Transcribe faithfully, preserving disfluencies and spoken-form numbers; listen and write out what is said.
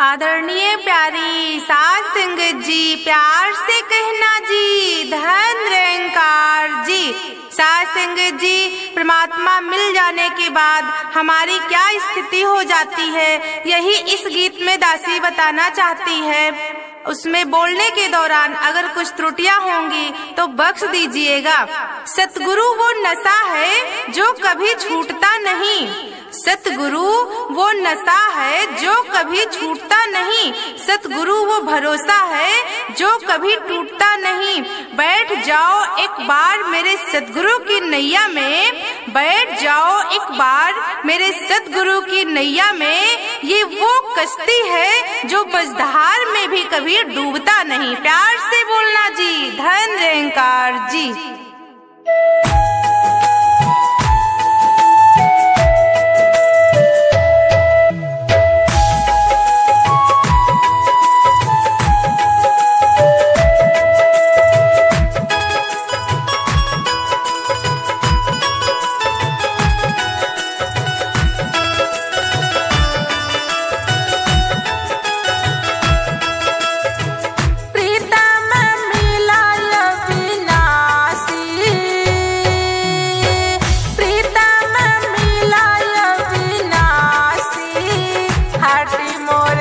आदरणीय प्यारी सास संगत जी, प्यार से कहना जी, धन निरंकार जी। सास संगत जी, परमात्मा मिल जाने के बाद हमारी क्या स्थिति हो जाती है, यही इस गीत में दासी बताना चाहती है। उसमें बोलने के दौरान अगर कुछ त्रुटियां होंगी तो बख्श दीजिएगा। सतगुरु वो नशा है जो कभी छूटता नहीं, सतगुरु वो नशा है जो कभी छूटता नहीं, सतगुरु वो भरोसा है जो कभी टूटता नहीं। बैठ जाओ एक बार मेरे सतगुरु की नैया में, बैठ जाओ एक बार मेरे सतगुरु की नैया में। ये वो कश्ती है जो मझधार में भी कभी डूबता नहीं। प्यार से बोलना जी, धन निरंकार जी। मोर